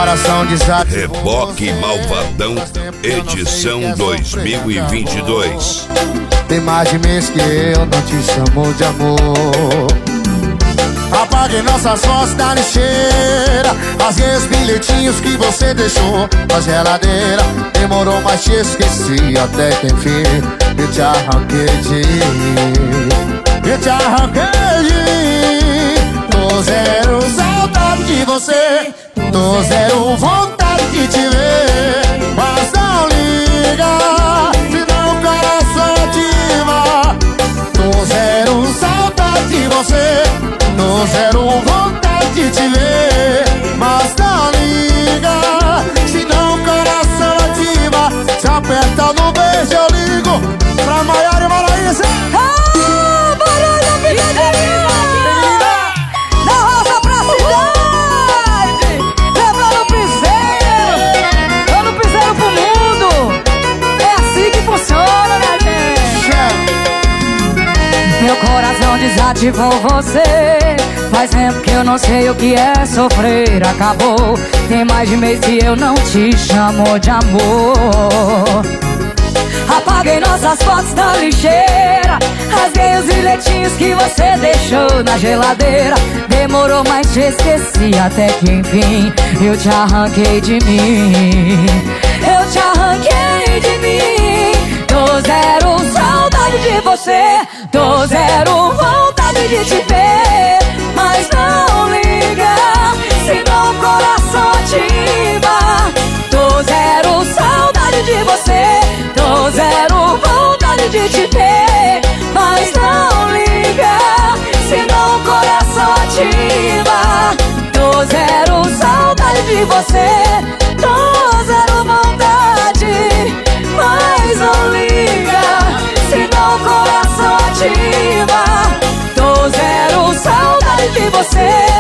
coração desativou. Reboque Malvadão, edição 2022. Tem mais de mês que eu não te chamo de amor. Apaguei nossas fotos da lixeira, rasguei os bilhetinhos que você deixou na geladeira. Demorou, mas te esqueci até que enfim eu te arranquei de mim. Eu te arranquei de mim. Tô zero saudade de você, tô zero vontade de te ver. Mas não liga, senão o coração ativa. Tô zero saudade de você, tô zero vontade de te ver. Mas não liga, senão o coração ativa. Se aperta no beijo eu ligo pra Maiara e Maraísa. Barulho, Picadinha! Da roça pra cidade, levando o piseiro, dando piseiro pro mundo. É assim que funciona, minha gente. Meu coração desativou você. Faz tempo que eu não sei o que é sofrer. Acabou, tem mais de mês que eu não te chamo de amor. Apaguei nossas fotos da lixeira, rasguei os bilhetinhos que você deixou na geladeira. Demorou, mas te esqueci até que enfim eu te arranquei de mim. Eu te arranquei de mim. Tô zero saudade de você, tô zero vontade de te ver. Mas não liga, senão o coração ativa. Tô zero saudade de você, tô zero vontade de te ver. Mas não liga, senão o coração ativa. Tô zero saudade de você, tô zero vontade. Mas não liga, senão o coração ativa. Tô zero saudade de você.